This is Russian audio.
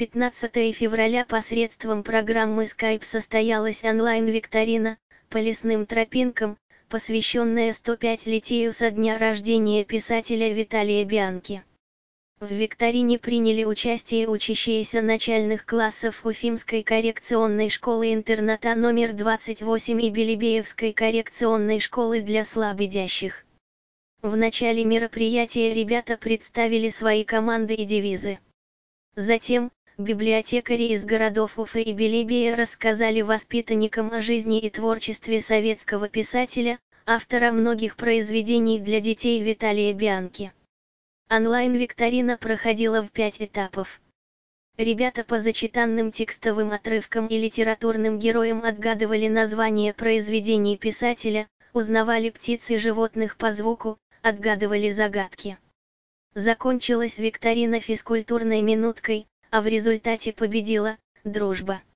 15 февраля посредством программы Skype состоялась онлайн-викторина по лесным тропинкам, посвященная 105-летию со дня рождения писателя Виталия Бианки. В викторине приняли участие учащиеся начальных классов Уфимской коррекционной школы-интерната номер 28 и Белебеевской коррекционной школы для слабовидящих. В начале мероприятия ребята представили свои команды и девизы. Затем, библиотекари из городов Уфы и Белебея рассказали воспитанникам о жизни и творчестве советского писателя, автора многих произведений для детей Виталия Бианки. Онлайн-викторина проходила в 5 этапов. Ребята по зачитанным текстовым отрывкам и литературным героям отгадывали названия произведений писателя, узнавали птиц и животных по звуку, отгадывали загадки. Закончилась викторина физкультурной минуткой, а в результате победила дружба.